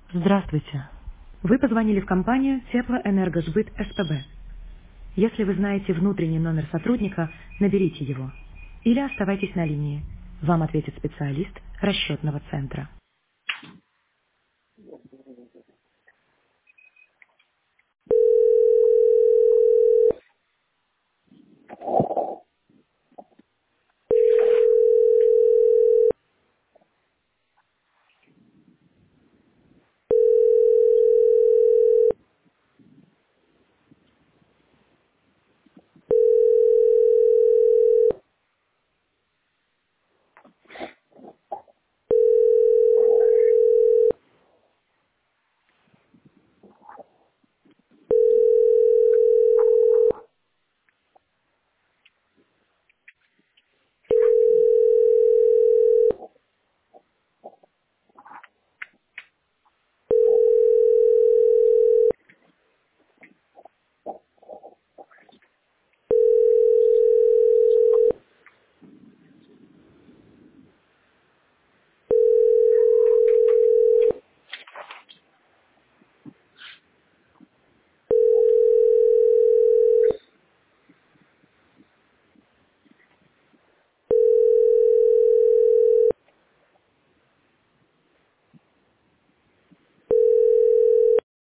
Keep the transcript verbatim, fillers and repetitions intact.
Здравствуйте. Вы позвонили в компанию Теплоэнергосбыт СПБ. Если вы знаете внутренний номер сотрудника, наберите его. Или оставайтесь на линии. Вам ответит специалист расчетного центра.